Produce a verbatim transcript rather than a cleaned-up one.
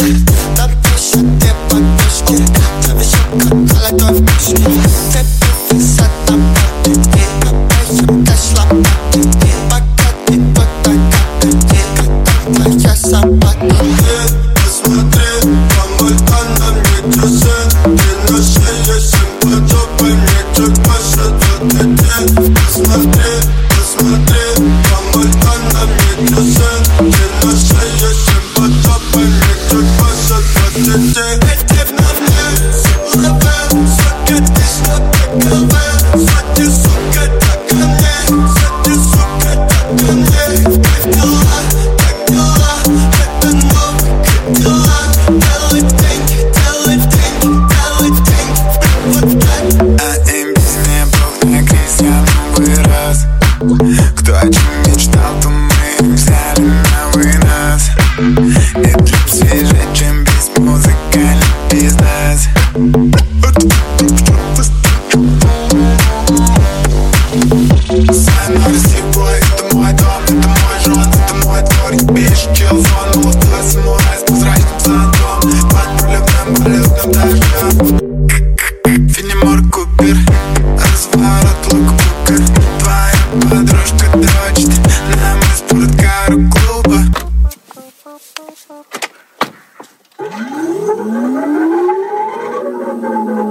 Там пишет две подушки, там еще как холодной вкусный. Тебе висят на парте, обоим дашь лопаты. Пока ты тут такая, когда твоя собака. Посмотри, помой-ка на мне трусы. Ты на шее семь подобай мне чуть больше двадцати. Посмотри, посмотри, помой-ка на мне трусы. Ты на шее семь подобай мне чуть больше двадцати. Эти на мне силовые, сука, ты что таковы? Сзади, сука, так ко мне, сзади, сука, так ко мне. Как дела, как дела, это новый Кадиллак. Делай деньги, делай деньги, делай деньги, вот так. А им без меня Бог накрылся, я вырос. Кто о чем мечтал, то мы им взяли на вынос. Этот клип свежее, чем без музыкальный бизнес. Сайнор Сибой, это мой дом, это мой жен, это мой двор. Бежишь телефон, улыбка самурай с прозрачным зонтом. Под проливным болотным дождем. Фенемор Купер, разворот лук-букер. Твоя подружка дрочит, нам из спорткару клуба. Thank you.